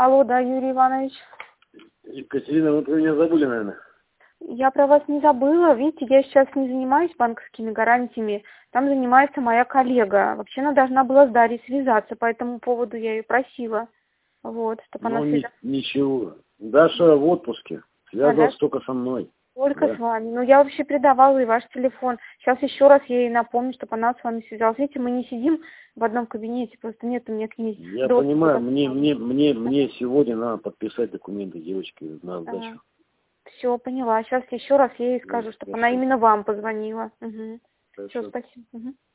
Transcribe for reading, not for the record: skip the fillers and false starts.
Алло, да, Юрий Иванович. Екатерина, вы про меня забыли, наверное? Я про вас не забыла. Видите, я сейчас не занимаюсь банковскими гарантиями. Там занимается моя коллега. Вообще она должна была с Дарьей связаться. По этому поводу я ее просила. Вот, чтобы она связалась. Ничего. Даша в отпуске. Связалась только со мной. Только с вами. Ну, я вообще передавала и ваш телефон. Сейчас еще раз я ей напомню, чтобы она с вами связалась. Видите, мы не сидим в одном кабинете, просто нет у меня к ней. Я понимаю, мне сегодня надо подписать документы девочки на сдачу. Все, поняла. Сейчас еще раз я ей скажу, чтобы она именно вам позвонила. Угу. Все, спасибо. Угу.